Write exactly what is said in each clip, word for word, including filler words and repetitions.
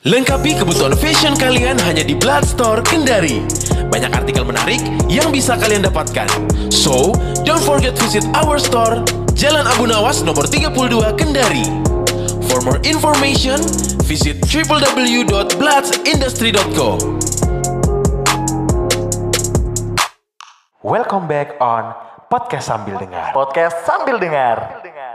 Lengkapi kebutuhan fashion kalian hanya di Bloodstore Kendari. Banyak artikel menarik yang bisa kalian dapatkan. So, don't forget visit our store, Jalan Abu Nawas nomor tiga puluh dua Kendari. For more information, visit w w w dot bloods industry dot co. Welcome back on Podcast Sambil Dengar. Podcast sambil dengar.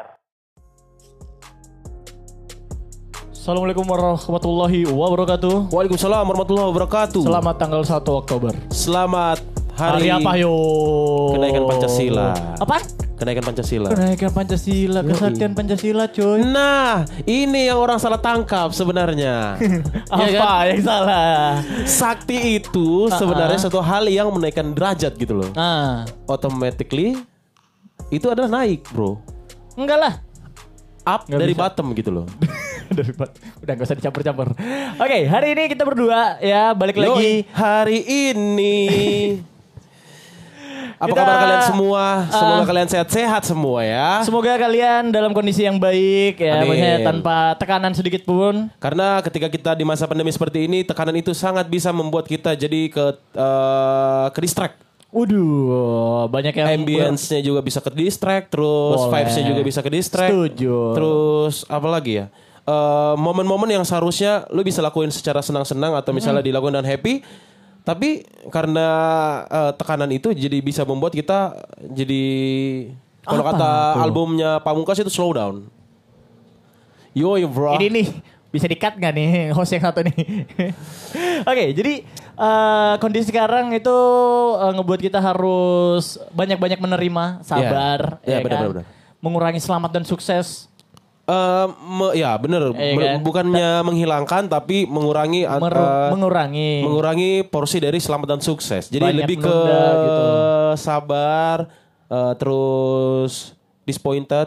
Assalamualaikum warahmatullahi wabarakatuh. Waalaikumsalam warahmatullahi wabarakatuh. Selamat tanggal satu Oktober. Selamat hari, Hari apa yo? Kenaikan Pancasila. Apa? Kenaikan Pancasila. Kenaikan Pancasila, kesaktian Pancasila, coy. Nah, ini yang orang salah tangkap sebenarnya. Apa Ya kan? yang salah? Sakti itu sebenarnya satu hal yang menaikkan derajat gitu loh. Ah, Automatically itu adalah naik, bro. enggak lah. Up Nggak dari bisa. bottom gitu loh. Dari bat- Udah gak usah dicampur-campur. Oke, hari ini kita berdua ya balik Yoi, lagi. hari ini. Apa Kita- kabar kalian semua? Semoga Ah. kalian sehat-sehat semua ya. Semoga kalian dalam kondisi yang baik ya, Amin. maksudnya tanpa tekanan sedikit pun. Karena ketika kita di masa pandemi seperti ini, tekanan itu sangat bisa membuat kita jadi ke uh, ke distract. Waduh, banyak yang Ambience-nya juga bisa ke distract, terus Boleh. vibes-nya juga bisa ke distract. Setuju. Terus apa lagi ya? Uh, momen-momen yang seharusnya lu bisa lakuin secara senang-senang atau misalnya dilakukan dan happy, tapi karena uh, tekanan itu jadi bisa membuat kita jadi kalau Apa kata tuh? albumnya Pamungkas itu slow down. Yo, bro. Ini nih bisa di-cut gak nih host yang satu nih? Oke, jadi eh, kondisi sekarang itu eh, ngebuat kita harus banyak-banyak menerima, sabar, Iya, ya iya, benar, kan? benar, benar. Mengurangi selamat dan sukses, Eh, me- ya bener, Iya Ber- kan? bukannya menghilangkan tapi mengurangi uh, meru- mengurangi. mengurangi porsi dari selamat dan sukses. Jadi Banyak lebih ke menunda gitu. sabar, uh, terus disappointed,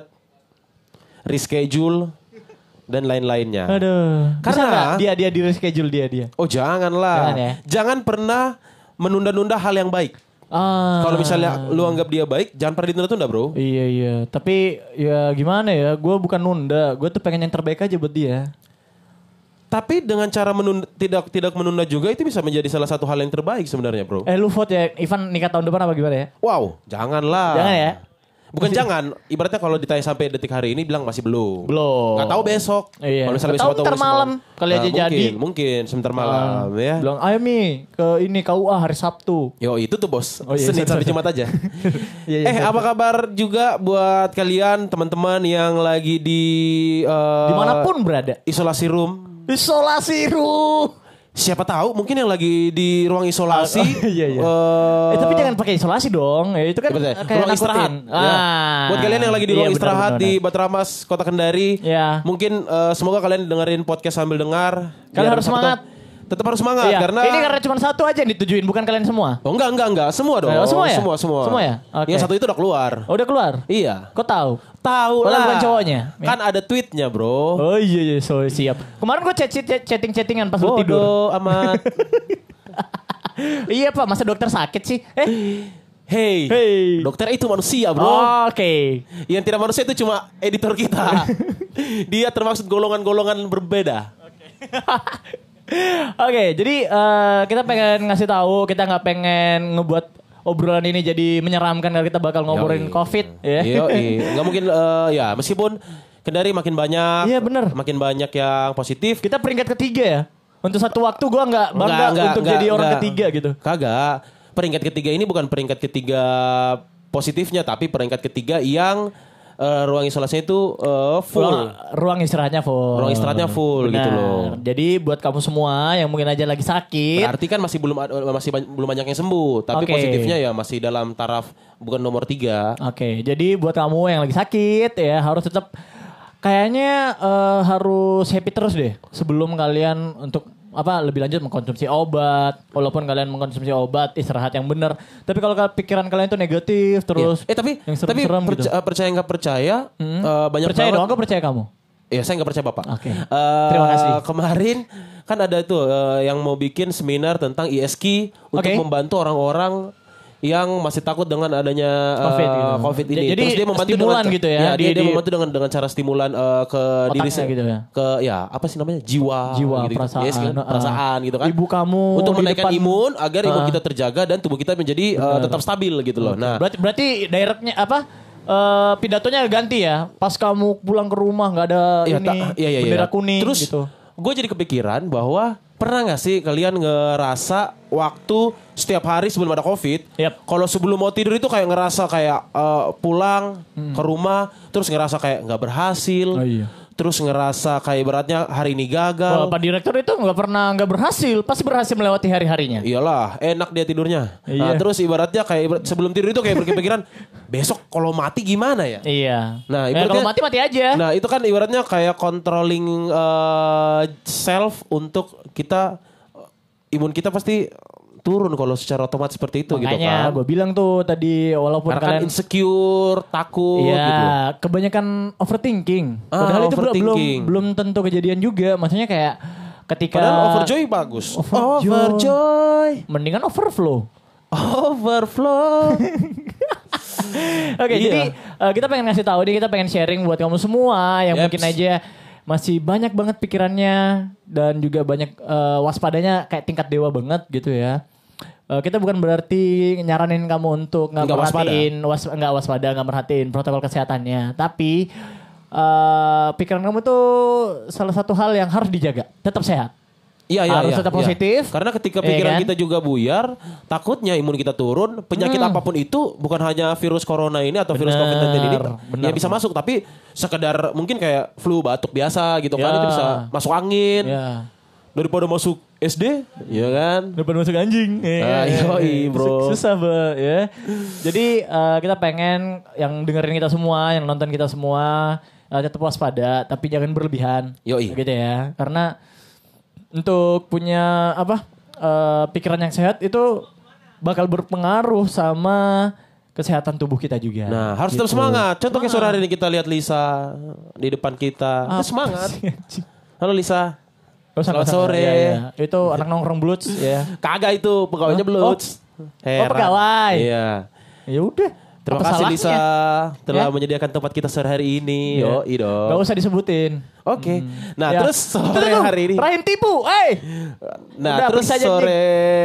reschedule dan lain-lainnya. Aduh, Karena- bisa nggak dia dia di reschedule dia dia. Oh janganlah, Jangan ya? jangan pernah menunda-nunda hal yang baik. Ah, Kalau misalnya lu anggap dia baik, jangan pernah ditunda-tunda, bro. Iya iya, tapi ya gimana ya? Gue bukan nunda, gue tuh pengen yang terbaik aja buat dia. Tapi dengan cara menunda, tidak tidak menunda juga itu bisa menjadi salah satu hal yang terbaik sebenarnya, bro. Eh lu vote ya, Ivan nikah tahun depan apa gimana ya? Wow, janganlah. Jangan ya? Bukan jangan, ibaratnya kalau ditanya sampai detik hari ini bilang masih belum. Belum. Nggak tahu besok. Iya. Kalau misalnya Nggak besok tahu atau ntar besok malam kali aja mungkin, jadi. Mungkin sebentar malam ya. Bilang, ayo Mi ke ini K U A hari Sabtu. Yo itu tuh bos. Oh, iya, Senin sorry, sampai sorry. Jumat aja. Iya, iya, eh sorry. apa kabar juga buat kalian teman-teman yang lagi di eh, Dimanapun berada. isolasi room. Isolasi room. Siapa tahu mungkin yang lagi di ruang isolasi. Ah, iya, iya. eh, Eh tapi jangan pakai isolasi dong. Ya, itu kan Betul. kayak ruang istirahat. nakutin. Ya. Ah. Buat kalian yang lagi di Iya, ruang benar, istirahat benar, di benar. Batramas Kota Kendari, Ya. mungkin eh, semoga kalian dengerin podcast sambil dengar. Kalian Biar harus tetap- semangat. Tetap harus semangat Iya. karena Ini karena cuma satu aja yang ditujuin, bukan kalian semua. Oh enggak enggak enggak, semua dong. Oh, semua ya? Semua semua. Semua ya? Oke. Yang satu itu udah keluar. Oh, udah keluar? Iya. Kok tahu? Tahu Padahal lah. bukan cowoknya. Kan ada tweetnya, Bro. Oh iya iya, so siap. Kemarin gue chat chatting-chattingan pas lu tidur. Bodoh amat. Iya Pak, masa dokter sakit sih? Eh, Hey, Hey. dokter itu manusia, Bro. oke. Yang tidak manusia itu cuma editor kita. Dia termaksud golongan-golongan berbeda. Oke, jadi eh, kita pengen ngasih tahu, kita nggak pengen ngebuat obrolan ini jadi menyeramkan kalau kita bakal ngobrolin Yoi. COVID ya. Iya, nggak mungkin eh, ya meskipun Kendari makin banyak, Iya, bener. makin banyak yang positif. Kita peringkat ketiga ya. Untuk satu waktu gue nggak bangga Enggak, enggak, untuk enggak, jadi orang enggak. ketiga gitu. Kagak. Peringkat ketiga ini bukan peringkat ketiga positifnya, tapi peringkat ketiga yang eh, ruang isolasinya itu eh, full. Ruang, ruang istirahatnya full. Ruang istirahatnya full gitu loh. Jadi buat kamu semua yang mungkin aja lagi sakit. Berarti kan masih belum ad- masih ban- belum banyak yang sembuh, tapi Oke. positifnya ya masih dalam taraf bukan nomor tiga. Oke, jadi buat kamu yang lagi sakit ya harus tetap kayaknya eh, harus happy terus deh sebelum kalian untuk apa lebih lanjut mengkonsumsi obat. Walaupun kalian mengkonsumsi obat, istirahat yang benar. Tapi kalau pikiran kalian tuh negatif terus. Iya. Eh tapi yang tapi serem-serem perca- gitu. percaya nggak percaya eh, banyak Percaya banget. dong, aku percaya kamu. Ya saya nggak percaya bapak. Oke. Eh, Terima kasih. Kemarin kan ada tuh eh, yang mau bikin seminar tentang I S K untuk Oke. membantu orang-orang yang masih takut dengan adanya uh, COVID gitu. COVID ini. Jadi Terus dia membantu stimulan dengan gitu ya, dia, di- dia di- membantu dengan dengan cara stimulan uh, ke diri Otaknya gitu ya. ke ya apa sih namanya jiwa, Jiwa, gitu, perasaan, Yes, kan? uh, perasaan gitu kan. ibu kamu untuk di menaikkan depan- imun agar imun Uh. kita terjaga dan tubuh kita menjadi uh, tetap stabil gitu loh. Nah, Berarti berarti directnya apa? eh, pidatonya ganti ya. Pas kamu pulang ke rumah nggak ada Iya, ini ta- iya, iya, iya. bendera kuning Terus gitu. gue jadi kepikiran bahwa pernah gak sih kalian ngerasa waktu setiap hari sebelum ada COVID, Yap. kalau sebelum mau tidur itu kayak ngerasa kayak eh, pulang ke rumah, terus ngerasa kayak nggak berhasil, Hmm. Oh, iya. terus ngerasa kayak beratnya hari ini Wah, gagal. Pak Direktur itu nggak pernah nggak berhasil, pasti berhasil melewati hari-harinya. Iyalah, enak dia tidurnya. Nah, Iya. terus ibaratnya kayak ibarat- sebelum tidur itu kayak berpikiran, besok kalau mati gimana ya? Iya. Nah, Ya, ibaratnya- kalau mati mati aja. Nah itu kan ibaratnya kayak controlling uh, self untuk kita, imun kita pasti turun kalau secara otomatis seperti itu gitu Makanya kan. gue bilang tuh tadi walaupun Karena kan kalian insecure, takut Iya, gitu. kebanyakan overthinking. Ah, Padahal itu belum belum overthinking. belum tentu kejadian juga. Maksudnya kayak ketika Padahal overjoy bagus. Overjoy. Overjoy. mendingan overflow. Overflow. Oke, Iya. jadi eh, kita pengen ngasih tahu nih, kita pengen sharing buat kamu semua yang Yeps. mungkin aja masih banyak banget pikirannya dan juga banyak eh, waspadanya kayak tingkat dewa banget gitu ya. Eh, kita bukan berarti nyaranin kamu untuk nggak Nggak waspada. merhatiin, was, nggak waspada, nggak merhatiin protokol kesehatannya. Tapi eh, pikiran kamu tuh salah satu hal yang harus dijaga, tetap sehat. Iya, iya, Harus iya, tetap iya. positif. Karena ketika Iya pikiran kan? kita juga buyar, takutnya imun kita turun, penyakit Hmm. apapun itu bukan hanya virus corona ini atau virus Bener, covid sembilan belas ini bener. ya bisa masuk, tapi sekedar mungkin kayak flu batuk biasa gitu kan Ya. itu bisa masuk angin. Ya. Daripada masuk S D, ya kan? Depan masuk anjing. Ah, yoi, bro. Susah, Ba, ya. Jadi eh, kita pengen yang dengerin kita semua, yang nonton kita semua eh, tetap waspada, tapi jangan berlebihan. Yoi. Gitu ya. Karena untuk punya apa? eh, pikiran yang sehat itu bakal berpengaruh sama kesehatan tubuh kita juga. Nah, harus tetap Gitu. semangat. Contoh kayak sore hari ini kita lihat Lisa di depan kita. Apa Kita semangat. sih, anjing? Halo Lisa. Oh, Selamat sama-sama. sore. Iya, iya. Itu anak nongkrong Bloods ya. Kagak itu pegawainya Oh. Bloods. Heran. pegawai. Iya. Ya udah. Terima Apa kasih salahnya? Lisa telah Ya? menyediakan tempat kita sore hari ini. Iya. Yo, dong. Gak usah disebutin. Oke. Nah, Ya. terus Itu sore tuh, hari ini. Rahim tipu, eh. Nah, Udah, terus periksa aja, sore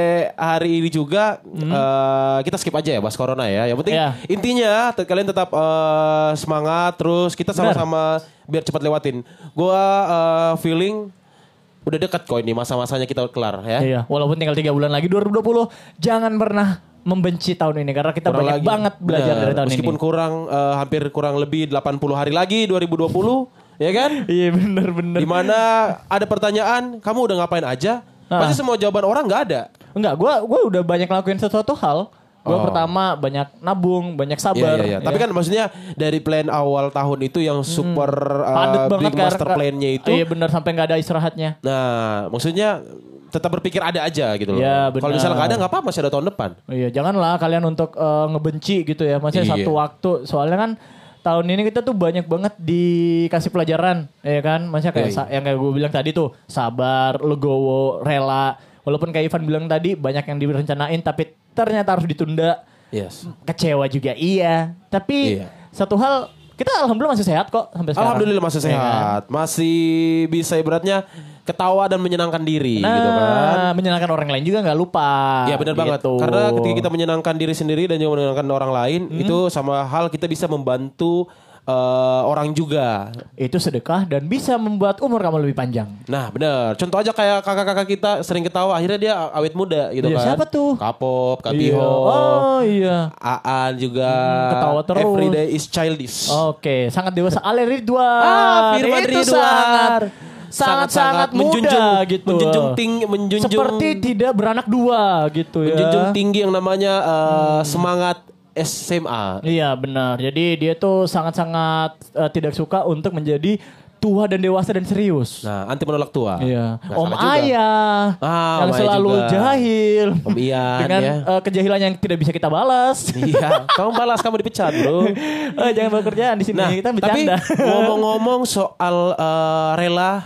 hari ini juga eh, kita skip aja ya bahas corona ya. Yang penting Iya. intinya te- kalian tetap eh, semangat terus kita sama-sama biar cepat lewatin. Gua eh, feeling udah dekat kok ini masa-masanya kita kelar ya. Iya, walaupun tinggal tiga bulan lagi dua ribu dua puluh, jangan pernah membenci tahun ini karena kita Kurang banyak lagi. banget belajar Benar. dari tahun Meskipun ini. kurang eh, hampir kurang lebih delapan puluh hari lagi dua ribu dua puluh ya kan? Iya bener-bener. Dimana ada pertanyaan, kamu udah ngapain aja? Ah. Pasti semua jawaban orang nggak ada. Enggak, gue gua udah banyak lakuin sesuatu hal. Gue Oh. pertama banyak nabung, banyak Iya, sabar. iya, iya. Tapi ya. kan maksudnya dari plan awal tahun itu yang super uh, padet banget big master karena- plan-nya itu. Iya bener, sampai nggak ada istirahatnya. Nah, maksudnya tetap berpikir ada aja gitu loh. Iya, benar. Kalau misalnya nggak ada nggak apa-apa, masih ada tahun depan. Oh iya, janganlah kalian untuk eh, ngebenci gitu ya. Maksudnya Iya. satu waktu. Soalnya kan tahun ini kita tuh banyak banget dikasih pelajaran, ya kan? Maksudnya kayak Iya, sa- yang kayak gue bilang tadi tuh, sabar, legowo, rela. Walaupun kayak Ivan bilang tadi banyak yang direncanain tapi ternyata harus ditunda. Yes. Kecewa juga iya. Tapi Iya. satu hal, kita alhamdulillah masih sehat kok sampai sekarang. Alhamdulillah masih Ya kan? sehat, masih bisa ibaratnya ketawa dan menyenangkan diri Nah, gitu kan. menyenangkan orang lain juga nggak lupa. Ya benar banget. Gitu. Karena ketika kita menyenangkan diri sendiri dan juga menyenangkan orang lain, Hmm. itu sama hal kita bisa membantu eh, orang juga. Itu sedekah dan bisa membuat umur kamu lebih panjang. Nah benar. Contoh aja kayak kakak-kakak kita sering ketawa, akhirnya dia awet muda gitu Iya, kan. siapa tuh? Kapop, Kak Iya. Piho, Oh iya. Aan juga. Hmm, ketawa terus. Everyday is childish. Oke, sangat dewasa. Ale Ridwan. Ah, Firman Itu Ridwan. sangat sangat-sangat muda menjunjung, gitu. menjunjung tinggi, menjunjung, Seperti tidak beranak dua gitu ya. menjunjung tinggi yang namanya eh, semangat S M A. Iya benar. Jadi dia tuh sangat-sangat eh, tidak suka untuk menjadi tua dan dewasa dan serius. Nah, anti menolak tua. Iya. Nggak Om salah juga. Ayah Ah, yang Om Ayah selalu juga. jahil. Om Ian dengan ya. eh, kejahilan yang tidak bisa kita balas. Iya, kamu balas, kamu dipecat, bro. Eh, jangan bekerjaan di sini, Nah, kita tapi bercanda. ngomong-ngomong soal eh, rela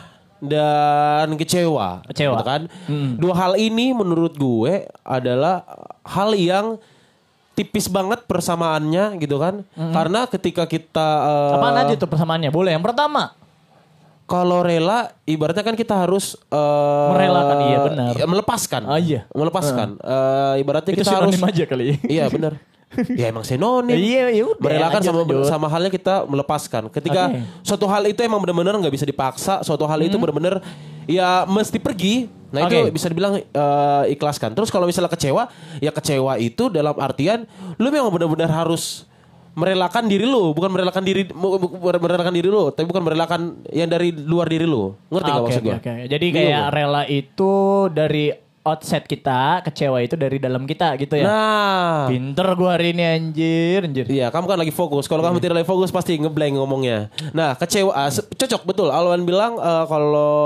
dan kecewa, Kecewa. gitu kan? Dua hal ini menurut gue adalah hal yang tipis banget persamaannya gitu kan. Mm-hmm. Karena ketika kita uh, apaan aja tuh persamaannya? Boleh. Yang pertama, kalau rela ibaratnya kan kita harus uh, merelakan, iya benar. Melepaskan. Oh iya. Melepaskan. Uh, ibaratnya itu kita harus aja kali. Iya benar. Ya emang sinonim. Iya, yaudah, merelakan lanjut, sama lanjut. sama halnya kita melepaskan. Ketika okay. suatu hal itu emang benar-benar nggak bisa dipaksa, suatu hal hmm. itu benar-benar ya mesti pergi. Nah okay. itu bisa dibilang uh, ikhlaskan. Terus kalau misalnya kecewa, ya kecewa itu dalam artian lu memang benar-benar harus merelakan diri lu, bukan merelakan diri bukan merelakan diri lu, tapi bukan merelakan yang dari luar diri lu. Ngerti nggak okay, maksud gue? Okay, okay. Jadi kayak Bingung. Rela itu dari outside kita, kecewa itu dari dalam kita gitu ya. Nah, pinter gue hari ini anjir, anjir. Iya, kamu kan lagi fokus. Kalau kamu tidak lagi fokus pasti ngeblank ngomongnya. Nah, kecewa uh, cocok betul. Alwan bilang uh, kalau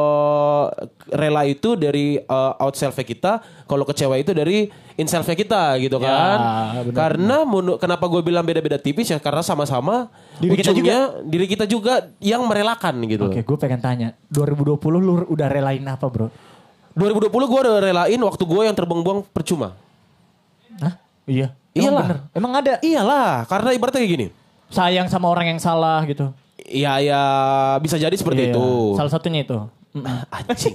rela itu dari uh, out self kita, kalau kecewa itu dari in self kita gitu kan. Ya, benar, karena benar. Kenapa gue bilang beda-beda tipis ya karena sama-sama diri kita juga diri kita juga yang merelakan gitu. Oke, gue pengen tanya, dua ribu dua puluh lu udah relain apa, Bro? dua ribu dua puluh gue udah relain waktu gue yang terbuang-buang percuma. Hah? Iya. Iyalah. Emang, Emang ada? Iyalah. Karena ibaratnya kayak gini. Sayang sama orang yang salah gitu. Iya, ya bisa jadi seperti iya, itu. Salah satunya itu. Anjing.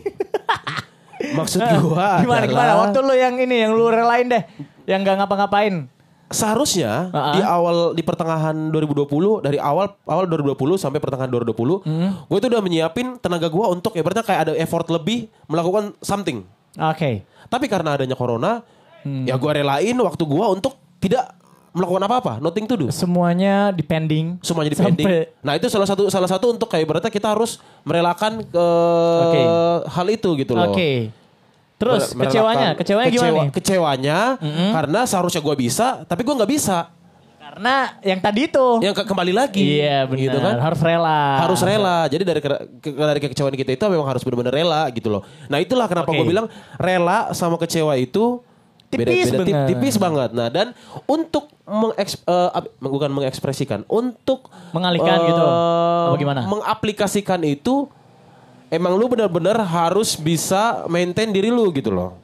Maksud gue adalah. Gimana, gimana? Waktu lu yang ini, yang lu relain deh. Yang gak ngapa-ngapain. Seharusnya uh-huh. di awal di pertengahan dua ribu dua puluh dari awal awal dua ribu dua puluh sampai pertengahan dua ribu dua puluh hmm. gue itu udah menyiapin tenaga gue untuk ya berarti kayak ada effort lebih melakukan something. Oke. Okay. Tapi karena adanya corona hmm. ya gue relain waktu gue untuk tidak melakukan apa-apa, nothing to do. Semuanya depending. Semuanya depending. Sampai... Nah itu salah satu salah satu untuk kayak berarti kita harus merelakan ke okay. hal itu gitu loh. Oke. Okay. Terus kecewanya, kecewanya kecewa, gimana nih? Kecewanya mm-hmm. karena seharusnya gue bisa, tapi gue nggak bisa. Karena yang tadi itu. Yang ke- kembali lagi. Iya benar. Gitu kan? Harus rela. Harus rela. Jadi dari ke- dari kekecewaan kita itu memang harus benar-benar rela gitu loh. Nah itulah kenapa okay. gue bilang rela sama kecewa itu tipis beda-beda, banget. Tipis banget. Nah dan untuk mengeks, uh, bukan mengekspresikan, untuk mengalihkan uh, gitu. Apa gimana? Mengaplikasikan itu. Emang lu benar-benar harus bisa maintain diri lu gitu loh.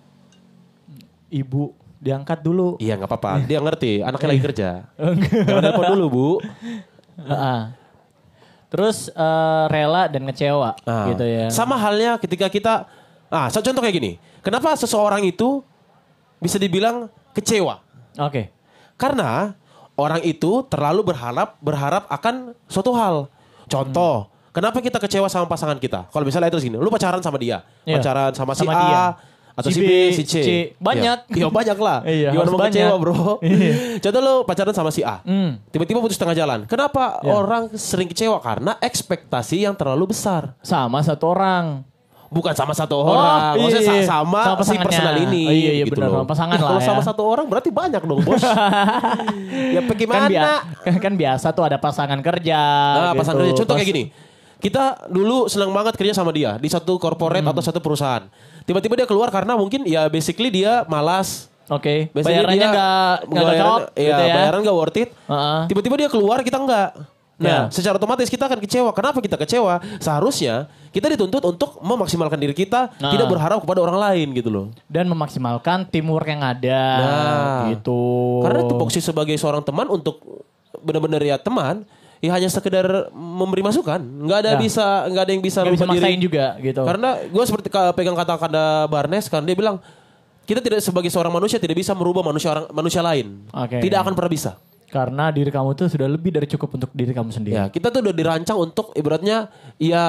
Ibu diangkat dulu. Iya nggak apa-apa. Dia ngerti. Anaknya lagi kerja. Jangan telepon dulu bu. Uh-uh. Terus uh, rela dan ngecewa nah, gitu ya. Sama halnya ketika kita. Ah contoh kayak gini. Kenapa seseorang itu bisa dibilang kecewa? Oke. Okay. Karena orang itu terlalu berharap berharap akan suatu hal. Contoh. Hmm. Kenapa kita kecewa sama pasangan kita? Kalau misalnya itu gini, lu pacaran sama dia, yeah. pacaran sama, sama si A, dia. Atau si, si B, si C. C. Banyak. Iya ya, banyak lah. Iya, gimana mau banyak. kecewa bro? Contoh lu pacaran sama si A, mm. tiba-tiba putus tengah jalan. Kenapa yeah. orang sering kecewa? Karena ekspektasi yang terlalu besar. Sama satu orang. Bukan sama satu orang, oh, maksudnya iya, iya. sama, sama si personal ini. Oh, iya, iya gitu benar, loh. sama pasangan ya, lah kalau ya. sama satu orang berarti banyak dong bos. Ya bagaimana? Kan, bia- kan, kan biasa tuh ada pasangan kerja. Nah, gitu. pasangan kerja. Contoh Pas- kayak gini. Kita dulu senang banget kerja sama dia di satu corporate hmm. atau satu perusahaan. Tiba-tiba dia keluar karena mungkin ya basically dia malas. Oke. Okay. Bayarannya gak, gak cocok. Iya, gitu ya. bayaran gak worth it. Uh-uh. Tiba-tiba dia keluar, kita enggak. Nah, yeah. secara otomatis kita akan kecewa. Kenapa kita kecewa? Seharusnya kita dituntut untuk memaksimalkan diri kita, nah. tidak berharap kepada orang lain gitu loh. Dan memaksimalkan teamwork yang ada. Nah, gitu. Karena tupoksi sebagai seorang teman untuk benar-benar ya teman. Ya hanya sekedar memberi masukan, nggak ada ya. bisa, nggak ada yang bisa nggak bisa maksain juga gitu. Karena gue seperti pegang kata-kata Barnes kan dia bilang kita tidak sebagai seorang manusia tidak bisa merubah manusia orang manusia lain, okay. tidak akan pernah bisa. Karena diri kamu tuh sudah lebih dari cukup untuk diri kamu sendiri. Ya kita tuh udah dirancang untuk ibaratnya ya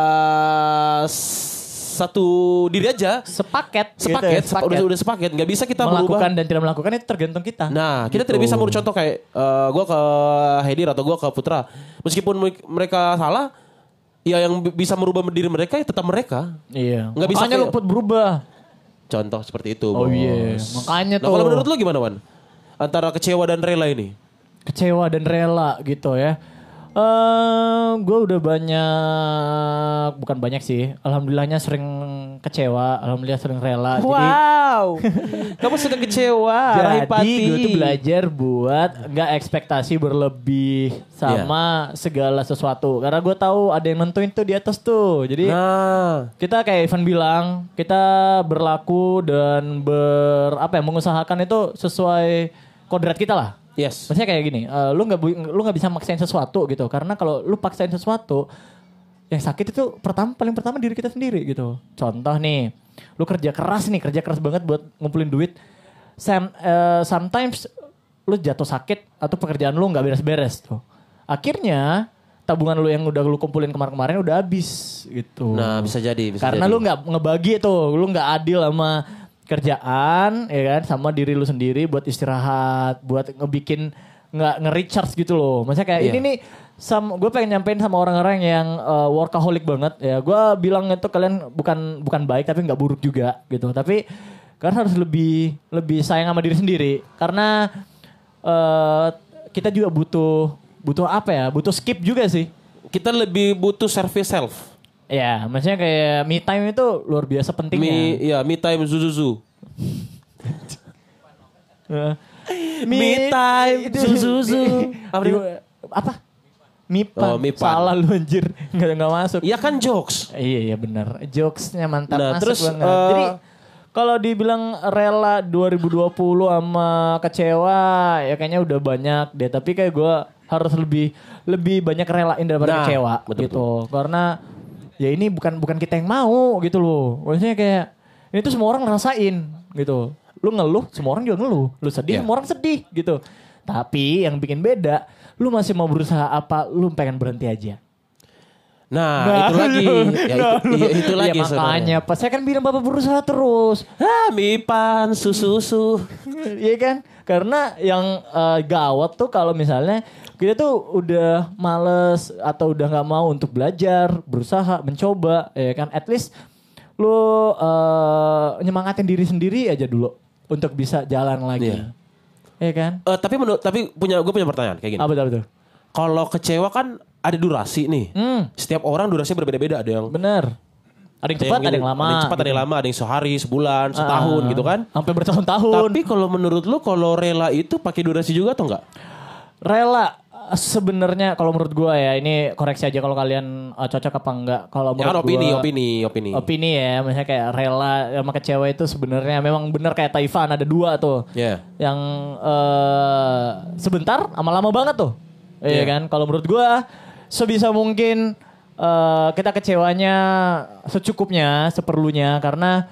satu diri aja sepaket sepaket, gitu, sepaket. Udah, udah sepaket nggak bisa kita melakukan merubah dan tidak melakukan itu tergantung kita. Nah kita gitu. tidak bisa merubah contoh kayak uh, gue ke Hedir atau gue ke Putra meskipun mereka salah ya yang bisa merubah diri mereka ya tetap mereka. Iya nggak makanya bisa lu put berubah contoh seperti itu oh bos. iya makanya nah, tuh kalau menurut lu gimana Wan antara kecewa dan rela ini? Kecewa dan rela gitu ya. Uh, gue udah banyak, bukan banyak sih. Alhamdulillahnya sering kecewa, alhamdulillah sering rela. Wow, jadi, kamu suka kecewa. Jadi gue tuh belajar buat nggak ekspektasi berlebih sama yeah. segala sesuatu. Karena gue tahu ada yang nentuin tuh di atas tuh. Jadi nah. kita kayak Ivan bilang, kita berlaku dan ber apa ya mengusahakan itu sesuai kodrat kita lah. Yes. Maksudnya kayak gini, uh, lu nggak bu- lu nggak bisa maksain sesuatu gitu, karena kalau lu paksain sesuatu, yang sakit itu pertama paling pertama diri kita sendiri gitu. Contoh nih, lu kerja keras nih, kerja keras banget buat ngumpulin duit. Some, uh, sometimes lu jatuh sakit atau pekerjaan lu nggak beres-beres tuh. Akhirnya tabungan lu yang udah lu kumpulin kemarin-kemarin udah habis gitu. Nah, bisa jadi, bisa Karena jadi. lu nggak ngebagi tuh, lu nggak adil sama kerjaan, ya kan, sama diri lu sendiri buat istirahat, buat ngebikin nggak nge-recharge gitu loh. Maksudnya kayak Iya. ini nih, sam, gue pengen nyampein sama orang-orang yang uh, workaholic banget ya. Gue bilang itu kalian bukan bukan baik tapi nggak buruk juga gitu. Tapi kalian harus lebih lebih sayang sama diri sendiri karena uh, kita juga butuh butuh apa ya? Butuh skip juga sih. Kita lebih butuh service self. Ya, maksudnya kayak me time itu luar biasa pentingnya. Me, ya, me time Zuzuzu. Uh, Me time, Zuzuzu. Apa? Apa? Mipan. Oh, Mipan. Salah lu anjir. Nggak, nggak masuk. Ya kan jokes. Iya, iya benar. Jokesnya mantap. Nah, masuk terus, banget. uh, Jadi kalau dibilang rela dua ribu dua puluh sama kecewa, ya kayaknya udah banyak deh. Tapi kayak gue harus lebih lebih banyak relain daripada Nah, kecewa betul, gitu. Karena ya ini bukan bukan kita yang mau gitu loh. Maksudnya kayak ini tuh semua orang ngerasain gitu. Lu ngeluh, semua orang juga ngeluh. Lu sedih, Yeah. semua orang sedih gitu. Tapi yang bikin beda, lu masih mau berusaha apa? Lu pengen berhenti aja. Nah, itu lagi. Ya, itu, iya, itu Iya, lagi makanya, pas saya kan bilang bapak berusaha terus. Ah, mipan, susu-susu. Iya kan? Karena yang eh, gawat tuh kalau misalnya kita tuh udah males atau udah nggak mau untuk belajar, berusaha, mencoba, ya kan? At least lu eh, nyemangatin diri sendiri aja dulu untuk bisa jalan lagi. Iya. Iya kan? Eh, tapi menurut tapi punya gue punya pertanyaan kayak gini. Apa betul betul? Kalau kecewa kan ada durasi nih. Hmm, Setiap orang durasinya berbeda-beda. Ada yang bener. Ada yang cepat, ada yang lama. Ada yang cepat, ada yang lama, ada yang sehari, sebulan, setahun Ah, gitu kan. Sampai bertahun-tahun. Tapi kalau menurut lu kalau rela itu pakai durasi juga atau enggak? Rela sebenarnya kalau menurut gua ya, ini koreksi aja kalau kalian uh, cocok apa enggak. Kalau menurut Jangan opini, gua, opini, opini. opini ya, misalnya kayak rela sama kecewa itu sebenarnya memang benar kayak Taifan ada dua tuh. Ya. Yang eh, sebentar sama lama banget tuh. Iya Yeah. kan? Kalau menurut gua sebisa mungkin eh, kita kecewanya secukupnya, seperlunya karena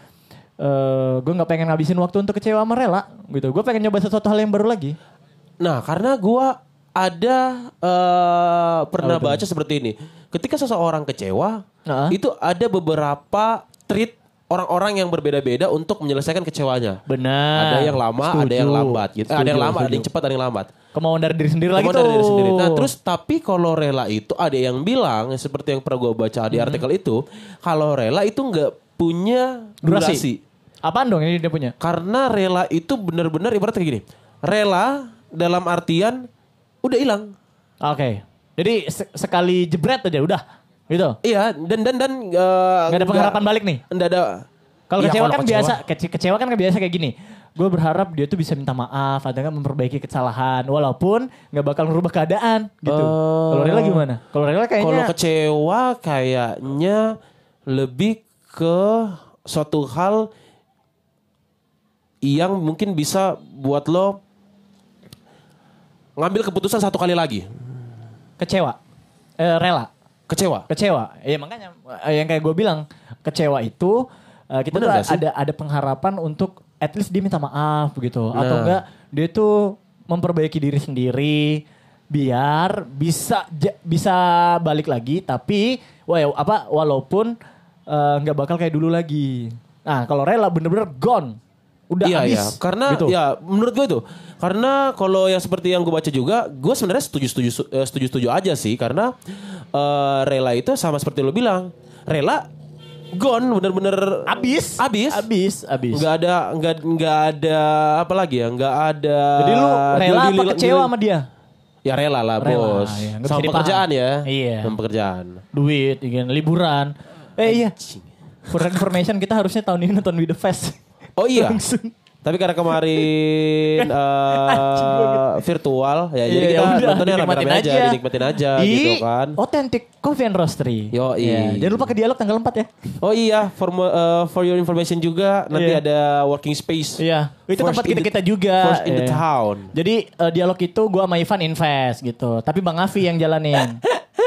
eh gue nggak pengen ngabisin waktu untuk kecewa sama rela gitu. Gue pengen nyoba sesuatu hal yang baru lagi. Nah, karena gua ada eh, pernah Apa tuh? baca seperti ini. Ketika seseorang kecewa, Heeh. itu ada beberapa treat orang-orang yang berbeda-beda untuk menyelesaikan kecewanya. Benar. Ada yang lama, Setuju. ada yang lambat gitu. Eh, ada yang Setuju, lama, ada setuju. yang cepat, ada yang lambat. Kemauan dari diri sendiri lagi Kemauan tuh. dari diri sendiri. Nah, terus tapi kalau rela itu ada yang bilang seperti yang pernah gue baca di Hmm. artikel itu, kalau rela itu nggak punya durasi. durasi. Apaan dong ini dia punya? Karena rela itu benar-benar ibaratnya kayak gini. Rela dalam artian udah hilang. Oke. Jadi se- sekali jebret aja udah gitu. Iya, dan dan dan uh, Gak ada pengharapan balik nih. Enggak ada. Kalau Iya, kecewa kalau kan biasa, kece- kecewa kan biasa kayak gini. Gue berharap dia tuh bisa minta maaf atau kan memperbaiki kesalahan walaupun nggak bakal merubah keadaan gitu. Oh. Kalau rela gimana? Kalau rela kayaknya Kalau kecewa kayaknya lebih ke suatu hal yang mungkin bisa buat lo ngambil keputusan satu kali lagi. kecewa. Eh, rela. Kecewa. Kecewa. Ya makanya eh, yang kayak gue bilang, kecewa itu eh, kita Bener tuh gak sih? ada ada pengharapan untuk at least dia minta maaf gitu atau Nah. enggak dia tuh memperbaiki diri sendiri biar bisa ja- bisa balik lagi tapi wah apa walaupun eh, nggak bakal kayak dulu lagi. Nah, kalau rela bener-bener gone. Udah Iya, habis. iya. Karena gitu. ya menurut gue itu. Karena kalau yang seperti yang gue baca juga, gue sebenarnya setuju-setuju eh, setuju-setuju aja sih karena eh, rela itu sama seperti lo bilang. Rela gone bener-bener Abis, Abis. abis, abis. Nggak ada nggak nggak ada apa lagi ya, nggak ada. Jadi lu rela deal- apa deal- kecewa deal- sama dia? Ya rela lah Rela, bos. iya. Nggak Sama bisa pekerjaan dipaham. ya. Iya. Sama pekerjaan. Duit, igen, liburan. Eh iya. For information kita harusnya tahun ini nonton With The Fest. Oh iya. Langsung. Tapi karena kemarin uh, virtual ya, Iya, jadi kita ya udah, nontonnya dinikmatin rame-rame aja, aja. dinikmatin aja Di gitu kan. Authentic Coffee and Roastery. Yo, Ya, jangan lupa ke dialog tanggal empat ya. Oh iya, for mo- uh, for your information juga nanti Iya. ada working space. Iya, itu First tempat in the- kita-kita juga. First in the Iya. town. Jadi eh, dialog itu gua sama Ivan invest gitu. Tapi Bang Afi yang jalanin.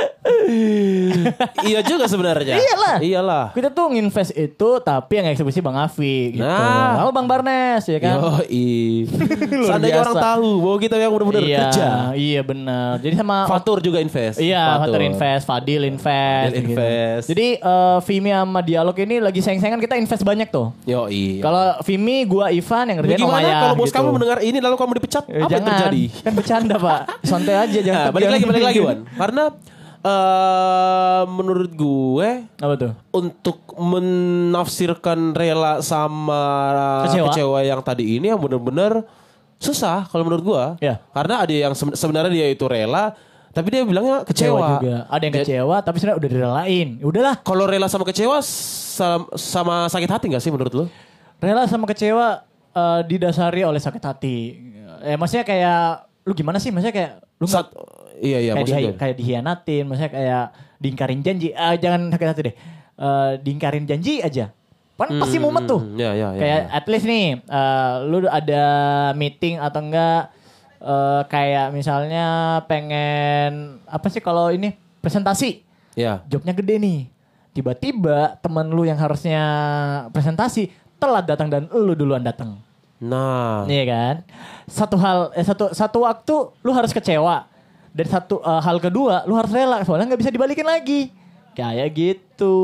Iya juga sebenarnya. Iyalah. Iyalah. Kita tuh nginvest itu tapi yang eksekusi Bang Afi gitu. Nah. Halo Bang Barnes ya kan. Yoi. Luar Seandainya biasa. orang tahu bahwa kita yang benar-benar iya, kerja. Iya benar. Jadi sama Fatur juga invest. Iya, Fatur invest, Fadil invest. Fadil gitu. invest. Jadi eh, Vimi sama Dialog ini lagi sayang-sayangan kita invest banyak tuh. Yoi. Kalau Vimi, gua Ivan yang ngerjain Om Gimana Ayah, kalau bos gitu. kamu mendengar ini lalu kamu dipecat? Eh, Apa yang jangan. terjadi? Kan bercanda Pak. Santai aja jangan. Nah, balik tegang. lagi, balik lagi Wan. Karena eh menurut gue Apa tuh? untuk menafsirkan rela sama Kecewa. kecewa, yang tadi ini yang benar-benar susah kalau menurut gua. Ya. Karena ada yang seben- sebenarnya dia itu rela, tapi dia bilangnya Kecewa kecewa. juga. Ada yang Jadi, kecewa tapi sebenarnya udah direlain. Ya udahlah. kalau rela sama kecewa sama, sama sakit hati gak sih menurut lu? Rela sama kecewa eh, didasari oleh sakit hati. Eh maksudnya kayak lu gimana sih? Maksudnya kayak lu nggak Sat, iya iya kayak, maksudnya. dihi- kayak dihianatin, maksudnya kayak diingkarin janji. Ah jangan sakit hati deh. Eh, diingkarin janji aja. Kan pasti mumet tuh. Hmm, ya, ya, ya, Kayak ya. at least nih, eh, lu ada meeting atau enggak eh, kayak misalnya pengen apa sih kalau ini presentasi, Ya. jobnya gede nih. Tiba-tiba teman lu yang harusnya presentasi telat datang dan lu duluan datang. Nah, Iya kan? Satu hal, eh, satu satu waktu lu harus kecewa. Dan satu eh, hal kedua lu harus rela soalnya nggak bisa dibalikin lagi. Kayak gitu.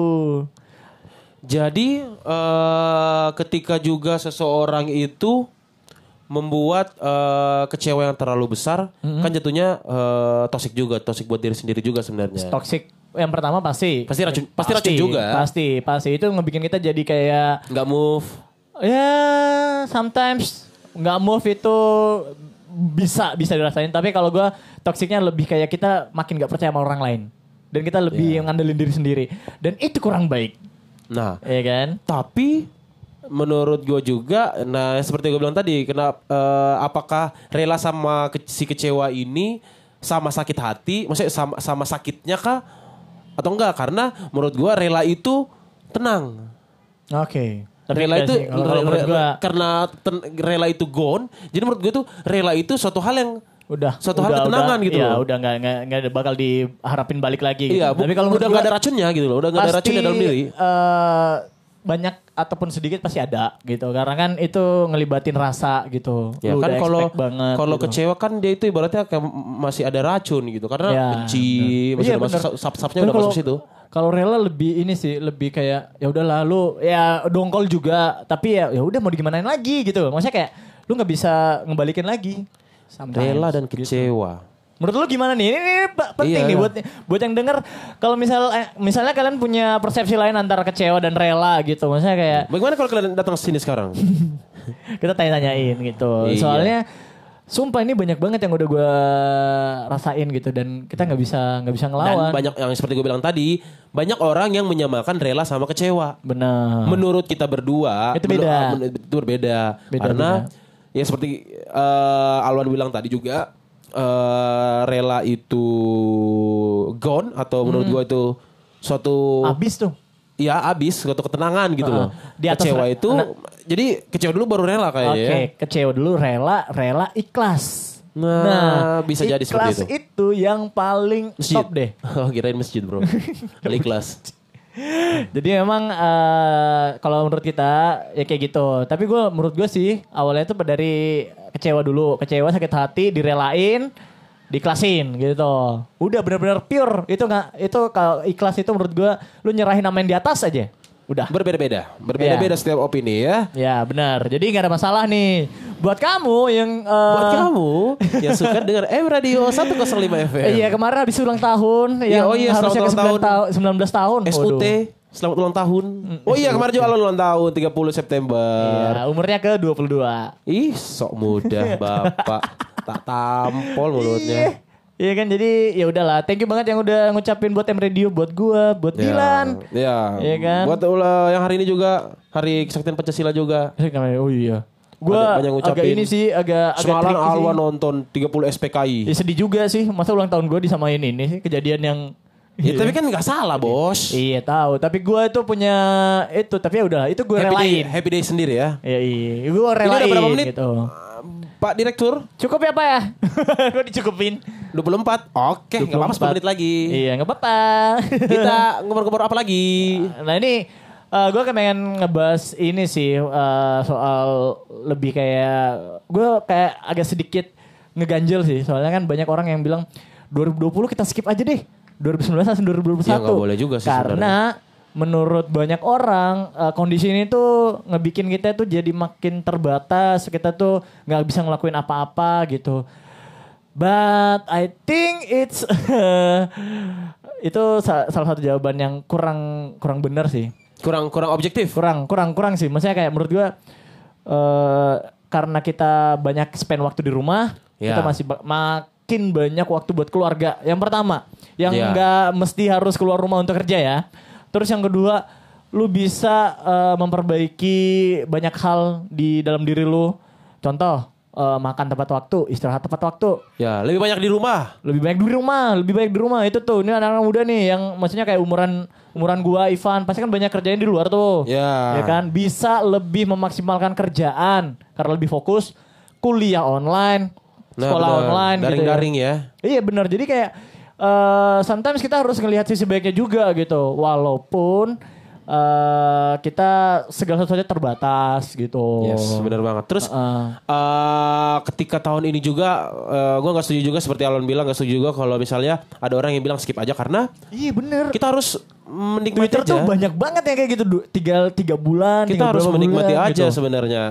jadi eh, ketika juga seseorang itu membuat eh, kecewa yang terlalu besar, kan jatuhnya eh, toxic juga, toxic buat diri sendiri juga sebenarnya. Toxic yang pertama pasti Pasti racun- pasti racun juga. Pasti, pasti itu ngebikin kita jadi kayak Nggak move. ya sometimes nggak move itu bisa bisa dirasain. Tapi kalau gue toksiknya lebih kayak kita makin nggak percaya sama orang lain dan kita lebih Iya. ngandelin diri sendiri dan itu kurang baik, Nah, ya kan? tapi menurut gue juga, nah seperti gue bilang tadi, kenapa eh, apakah rela sama ke- si kecewa ini sama sakit hati, maksudnya sama, sama sakitnya kah atau enggak? Karena menurut gue rela itu tenang. Oke. Rela enggak itu sih, kalau- kalau menurut re- gua karena ten- rela itu gone. Jadi menurut gue tuh rela itu suatu hal yang udah suatu hal udah, ketenangan udah, gitu iya, loh. udah nggak nggak nggak bakal diharapin balik lagi. Gitu. Iya, bu- Tapi kalau udah menurut nggak gua, ada racunnya gitu loh, udah nggak ada pasti, racunnya dalam diri. eh, banyak ataupun sedikit pasti ada gitu. Karena kan itu ngelibatin rasa gitu. Ya Lu kan udah kalau expect banget kalau gitu. kecewa kan dia itu ibaratnya kayak masih ada racun gitu karena Ya, benci, benar. masih Iya, ada masuk benar. sap-sapnya Tapi udah kalau- masuk situ. Kalau rela lebih ini sih, lebih kayak ya udahlah lu ya dongkol juga, tapi ya ya udah mau digimanain lagi gitu. Maksudnya kayak lu nggak bisa ngebalikin lagi. Sometimes, Rela dan gitu. kecewa. Menurut lu gimana nih? Ini, ini pa- penting Iya. nih buat buat yang denger. Kalau misal eh, misalnya kalian punya persepsi lain antara kecewa dan rela gitu. Maksudnya kayak Bagaimana kalau kalian datang sini sekarang? kita tanya-tanyain gitu. Iya. Soalnya sumpah ini banyak banget yang udah gue rasain gitu dan kita nggak bisa nggak bisa Dan ngelawan. banyak yang seperti gue bilang tadi, banyak orang yang menyamakan rela sama kecewa. Benar. Menurut kita berdua Itu beda. menurut- men- itu berbeda. Beda, Karena ya seperti eh, Alwan bilang tadi juga, eh, rela itu gone atau menurut Hmm. gue itu suatu Abis tuh. ya abis, suatu ketenangan gitu Heeh. loh. Di atas Kecewa re- itu, anak- jadi kecewa dulu baru rela Oke, kayaknya. ya. kecewa dulu, rela, rela, ikhlas. Nah, bisa jadi seperti ikhlas itu yang paling Masjid. top deh. Oh, kirain masjid bro. Ikhlas. Jadi memang eh, kalau menurut kita ya kayak gitu. Tapi gue menurut gue sih awalnya itu dari kecewa dulu, kecewa sakit hati, direlain, diklasin gitu. Udah benar-benar pure. Itu nggak itu kalau ikhlas itu menurut gue lu nyerahin nama yang di atas aja. Udah. Berbeda-beda. Berbeda-beda Iya. setiap opini ya. Ya benar. Jadi nggak ada masalah nih. Buat kamu yang eh, Buat kamu yang suka dengar M Radio seratus lima F M. Iya kemarin habis ulang tahun Iya, yang oh iya, harusnya ke selamat ulang sembilan tahun, sembilan belas tahun. S U T. Waduh. Selamat ulang tahun. Oh iya, kemarin juga ulang tahun tiga puluh September. Iya, umurnya ke dua puluh dua. Ih, sok muda Bapak. Tak tampol mulutnya. Iya kan jadi ya udahlah. Thank you banget yang udah ngucapin buat M Radio, buat gua, buat Ya, Dilan. Ya. Iya kan? Buat ulah yang hari ini juga hari Kesaktian Pancasila juga. Oh iya. Gue Ada banyak agak ngucapin. ini sih agak agak Semalam tricky sih. Alwa nonton tiga puluh S P K I. Ya, sedih juga sih, masa ulang tahun gue disamain ini sih kejadian yang. Ya, tapi kan nggak salah bos. Iya tahu, tapi gue itu punya itu, tapi ya udah itu gue Happy day, relain. happy day sendiri ya. Iya iya, gue Ini relain. udah berapa menit? Gitu. Pak Direktur? Cukup ya Pak ya? Gue dicukupin. dua puluh empat. Oke, nggak apa-apa sepuluh menit lagi. Iya nggak apa-apa. Kita ngobrol-ngobrol apa lagi? Nah ini uh, gue pengen ngebahas ini sih uh, soal lebih kayak gue kayak agak sedikit ngeganjel sih, soalnya kan banyak orang yang bilang dua ribu dua puluh kita skip aja deh, dua ribu sembilan belas langsung dua ribu dua puluh satu. Ya, nggak boleh juga sih karena menurut banyak orang uh, kondisi ini tuh ngebikin kita tuh jadi makin terbatas, kita tuh nggak bisa ngelakuin apa-apa gitu. But I think it's itu sa- salah satu jawaban yang kurang kurang benar sih. Kurang kurang objektif. Kurang kurang kurang sih. Maksudnya kayak menurut gua uh, karena kita banyak spend waktu di rumah, Ya. kita masih ba- makin banyak waktu buat keluarga. Yang pertama, yang Ya. nggak mesti harus keluar rumah untuk kerja ya. Terus yang kedua, lu bisa uh, memperbaiki banyak hal di dalam diri lu. Contoh, uh, makan tepat waktu, istirahat tepat waktu. Ya, lebih banyak di rumah. Lebih banyak di rumah, lebih banyak di rumah. Itu tuh, ini anak-anak muda nih yang maksudnya kayak umuran umuran gua, Ivan, pasti kan banyak kerjaan di luar tuh. Ya. Ya kan, bisa lebih memaksimalkan kerjaan karena lebih fokus kuliah online, Nah, sekolah benar. online Daring-daring gitu ya. Iya benar. Jadi kayak uh, sometimes kita harus ngelihat sisi baiknya juga gitu. Walaupun uh, kita segala sesuatunya terbatas gitu. Yes, benar banget. Terus Heeh. eh, ketika tahun ini juga, eh, gue nggak setuju juga seperti Alon bilang, nggak setuju juga kalau misalnya ada orang yang bilang skip aja karena Iya bener. kita harus menikmati Twitter aja. tuh banyak banget yang kayak gitu. Du- Tiga, tiga bulan. Kita tiga harus berapa menikmati bulan, aja gitu. sebenarnya.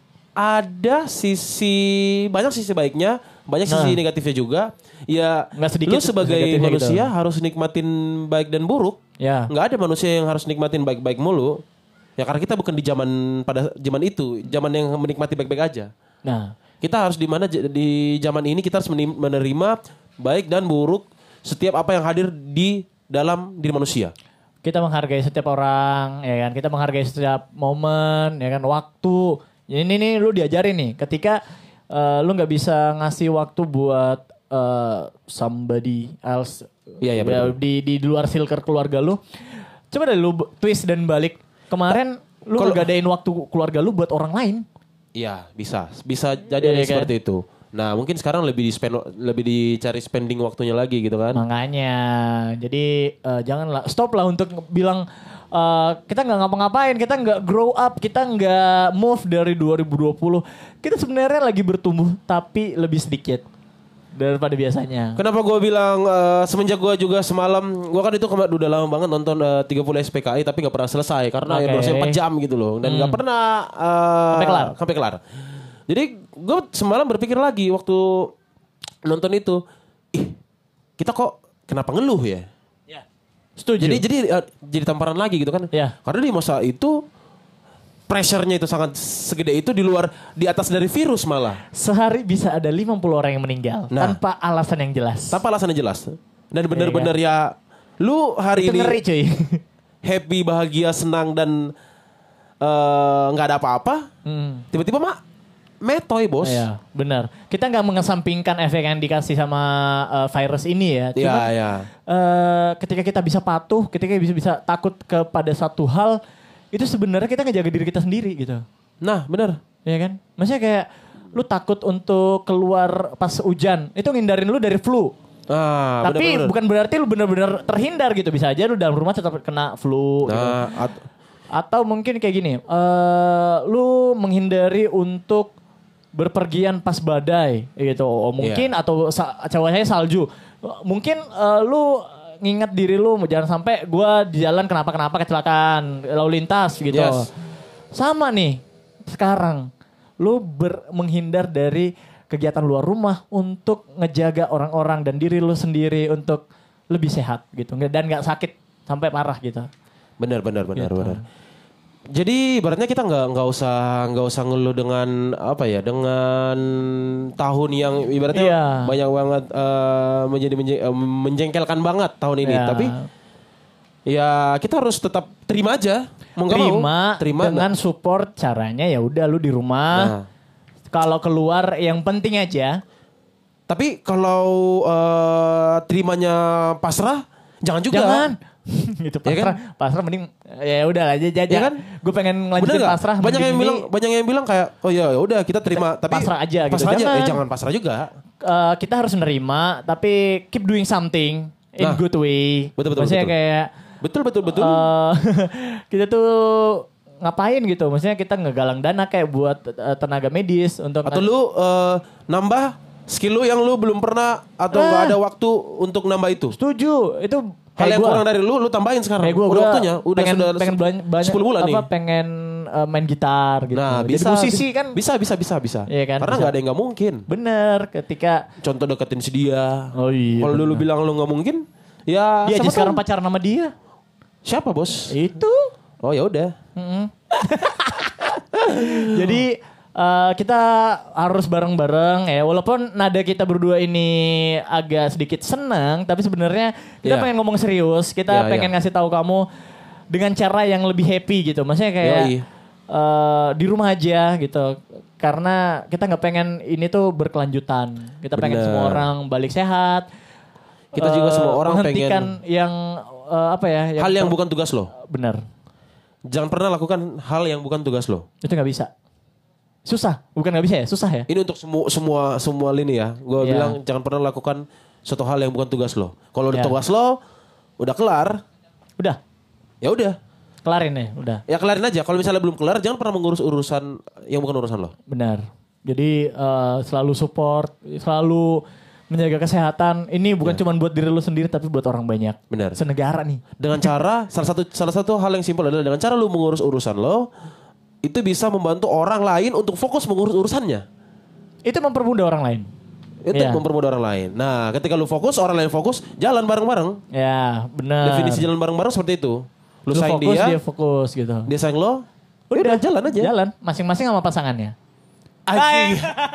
Ada sisi banyak sisi baiknya, banyak sisi Nah. negatifnya juga. Ya, Nggak sedikit lu sebagai negatifnya manusia gitu. harus nikmatin baik dan buruk. Ya. Nggak ada manusia yang harus nikmatin baik-baik mulu. Ya karena kita bukan di zaman pada zaman itu, zaman yang menikmati baik-baik aja. Nah, Kita harus di mana j- di zaman ini kita harus menim- menerima baik dan buruk setiap apa yang hadir di dalam diri manusia. kita menghargai setiap orang, ya kan? Kita menghargai setiap momen, ya kan? Waktu. Ini nih lu diajarin nih, ketika eh, lu nggak bisa ngasih waktu buat eh, somebody else, Iya, iya, betul. di di luar circle keluarga lu. Coba deh lu b- twist dan balik. Kemarin lu Kalau- ngegadain waktu keluarga lu buat orang lain. Iya, bisa. Bisa jadi Iya, ada kan? seperti itu. Nah, mungkin sekarang lebih di spend lebih dicari spending waktunya lagi gitu kan. Makanya, jadi eh, janganlah stop lah untuk bilang eh, kita nggak ngapa-ngapain, kita nggak grow up, kita nggak move dari dua ribu dua puluh. Kita sebenarnya lagi bertumbuh tapi lebih sedikit daripada biasanya. Kenapa gue bilang eh, semenjak gue juga semalam, gue kan itu kemarin udah lama banget nonton eh, tiga puluh S P K I tapi gak pernah selesai karena Oke. ya durasinya empat jam gitu loh dan gak pernah eh, Sampai kelar. sampai kelar. Jadi gue semalam berpikir lagi waktu nonton itu, ih kita kok kenapa ngeluh ya? Ya. Setuju. Jadi jadi eh, jadi tamparan lagi gitu kan? Ya. Karena di masa itu pressure-nya itu sangat segede itu di luar di atas dari virus malah. Sehari bisa ada lima puluh orang yang meninggal Nah. tanpa alasan yang jelas. Tanpa alasan yang jelas. Dan benar-benar ya lu hari Itu ini ngeri cuy. happy, bahagia, senang dan eh, nggak ada apa-apa. Hmm. Tiba-tiba mak metoy bos. Iya, benar. Kita nggak mengesampingkan efek yang dikasih sama eh, virus ini ya. Iya, Cuma iya. eh, ketika kita bisa patuh, ketika bisa bisa takut kepada satu hal, itu sebenarnya kita ngejaga diri kita sendiri gitu. Nah, benar. Ya kan? Maksudnya kayak lu takut untuk keluar pas hujan, itu ngindarin lu dari flu. Ah, Tapi benar-benar. bukan berarti lu benar-benar terhindar gitu. Bisa aja lu dalam rumah tetap kena flu. gitu. Nah, at- Atau mungkin kayak gini, eh lu menghindari untuk berpergian pas badai gitu. Oh, mungkin Iya. atau sa- ceweknya salju. Mungkin eh, lu nginget diri lu jangan sampai gua di jalan kenapa-kenapa kecelakaan lalu lintas gitu. Yes. Sama nih sekarang lu ber- menghindar dari kegiatan luar rumah untuk ngejaga orang-orang dan diri lu sendiri untuk lebih sehat gitu dan nggak sakit sampai parah gitu. benar, benar, benar, Gitu. benar. Jadi ibaratnya kita nggak nggak usah nggak usah ngeluh dengan apa ya dengan tahun yang ibaratnya Iya. banyak banget eh, menjadi menje- eh, menjengkelkan banget tahun ini. Ya. Tapi ya kita harus tetap terima aja. Mau nggak mau terima, terima dengan support caranya ya udah lu di rumah Nah. Kalau keluar yang penting aja. Tapi kalau uh, terimanya pasrah, jangan juga. Jangan. Gitu pasrah, Ya kan? pasrah mending ya udah aja aja. Ya kan? Gue pengen Bener lanjutin nggak? pasrah. Banyak mending yang ini, bilang, banyak yang bilang kayak, oh ya udah kita terima, tapi pasrah aja gitu. Pasrah aja, Jangan. eh, jangan pasrah juga. uh, kita harus nerima, tapi keep doing something in Nah, good way. betul, betul, Maksudnya betul. kayak Betul betul betul. uh, kita tuh ngapain gitu? Maksudnya kita ngegalang dana kayak buat uh, tenaga medis untuk Atau lu uh, nambah skill lu yang lu belum pernah atau nggak Ah. ada waktu untuk nambah itu. setuju itu Hal kayak yang gua. kurang dari lu, lu tambahin sekarang. Kayak gue, udah waktunya, udah pengen, sudah pengen banyak, banyak sepuluh bulan apa, nih. pengen uh, main gitar gitu. Nah, Jadi bisa musisi kan bisa bisa bisa bisa. Iya kan, Karena bisa. nggak ada yang nggak mungkin. bener ketika Contoh deketin si dia. Oh iya, Kalau dulu bener. bilang lu nggak mungkin, ya dia aja siapa sekarang tahu. pacaran sama dia. Siapa bos? Itu. Oh ya udah. Jadi uh, kita harus bareng-bareng ya. Walaupun nada kita berdua ini agak sedikit senang, tapi sebenarnya kita Iya. pengen ngomong serius. Kita Iya, pengen iya. ngasih tahu kamu dengan cara yang lebih happy gitu. Maksudnya kayak Yoi. uh, di rumah aja gitu. Karena kita nggak pengen ini tuh berkelanjutan. Kita pengen Bener. semua orang balik sehat. Kita juga Uh, semua orang menghentikan pengen yang uh, apa ya? hal yang bukan tugas lo. benar. Jangan pernah lakukan hal yang bukan tugas lo. Itu nggak bisa. Susah, bukan nggak bisa ya? Susah ya? Ini untuk semua semua semua lini ya. Gue Iya. bilang jangan pernah lakukan suatu hal yang bukan tugas lo. Kalau udah Iya. tugas lo udah kelar, Udah, ya udah. kelarin ya, udah. Ya kelarin aja. Kalau misalnya belum kelar, jangan pernah mengurus urusan yang bukan urusan lo. Benar. Jadi eh, selalu support, selalu menjaga kesehatan. Ini bukan cuma buat diri lu sendiri, tapi buat orang banyak. Benar. Senegara nih. Dengan cara salah satu salah satu hal yang simpel adalah dengan cara lu mengurus urusan lo, itu bisa membantu orang lain untuk fokus mengurus urusannya. Itu mempermudah orang lain. Itu Iya. mempermudah orang lain. Nah, ketika lu fokus, orang lain fokus, jalan bareng-bareng. Ya, benar. Definisi jalan bareng-bareng seperti itu. Lu, Lu sayang fokus, dia, dia fokus gitu. dia sayang lo, udah jalan aja. Jalan, masing-masing sama pasangannya. Anjing.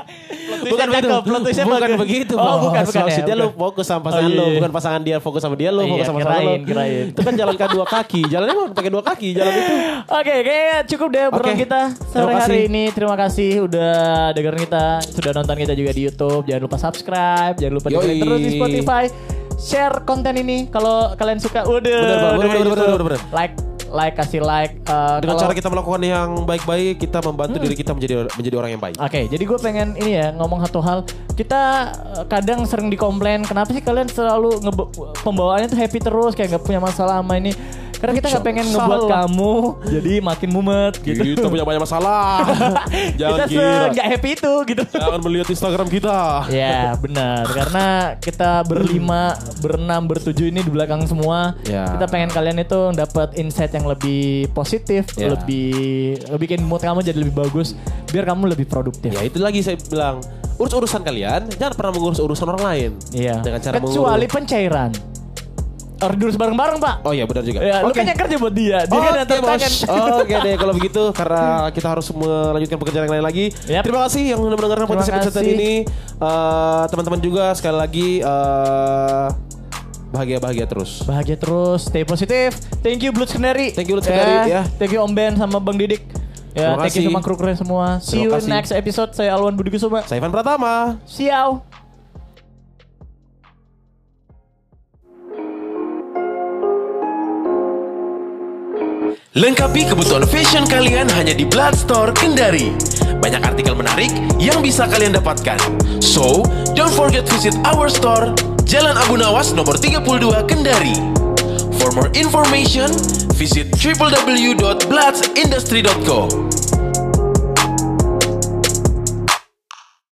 Bukan begitu. Bukan begitu. Oh, bukan, bukan ya, Maksudnya lu bukan. fokus sama Oh, pasangan iya, lu, iya. bukan pasangan dia fokus sama dia, lu Iya, fokus sama pasangan kirain, lu. kirain. Itu kan jalan dua kaki. Jalannya mah pakai dua kaki, jalan itu. Oke, kayaknya cukup deh obrolan Oke. kita sore Terima hari kasih. ini. Terima kasih udah dengerin kita, sudah nonton kita juga di YouTube. Jangan lupa subscribe, jangan lupa dengerin Yoi. terus di Spotify. Share konten ini kalau kalian suka. Udah, Bener, Bang. udah Bener, kayak bener, gitu. bener, bener, bener. Like, like kasih like. Uh, Dengan kalau- cara kita melakukan yang baik-baik, kita membantu diri kita menjadi menjadi orang yang baik. Oke, jadi gue pengen ini ya ngomong satu hal. Kita eh, kadang sering dikomplain, kenapa sih kalian selalu ngebe- pembawaannya tuh happy terus, kayak nggak punya masalah sama ini. Karena kita nggak pengen ngebuat Salah. kamu jadi makin mumet gitu. Kita punya banyak masalah. Jangan kita kira. nggak happy itu gitu. Jangan melihat Instagram kita. Ya benar, karena kita berlima, berenam, bertujuh ini di belakang semua. Ya. Kita pengen kalian itu dapat insight yang lebih positif, Ya. lebih bikin mood kamu jadi lebih bagus, biar kamu lebih produktif. Ya itu lagi saya bilang, urus urusan kalian, jangan pernah mengurus urusan orang lain. Iya. Dengan cara Kecuali mengurus. pencairan. Harus diurus bareng-bareng, Pak. Oh iya benar juga. Ya, lu Oke. kan yang kerja buat dia. Dia kan yang Oke tangan. bos. Oke deh kalau begitu karena kita harus melanjutkan pekerjaan yang lain lagi. Yap. Terima kasih yang sudah mendengarkan Terima podcast episode kasih. ini. Eh, teman-teman juga sekali lagi eh, bahagia-bahagia terus. Bahagia terus, stay positif. Thank you Blood Canary. Thank you, Blood Canary, ya. Thank you Om Ben sama Bang Didik. Ya, Terima thank you kasih. sama kru-kru semua. See Terima you kasih. next episode. Saya Alwan Budi Kusuma. Saya Ivan Pratama. Siau. Lengkapi kebutuhan fashion kalian hanya di Bloodstore Kendari. Banyak artikel menarik yang bisa kalian dapatkan. So, don't forget visit our store, Jalan Abu Nawas nomor tiga puluh dua Kendari. For more information, visit w w w dot bloods industry dot co.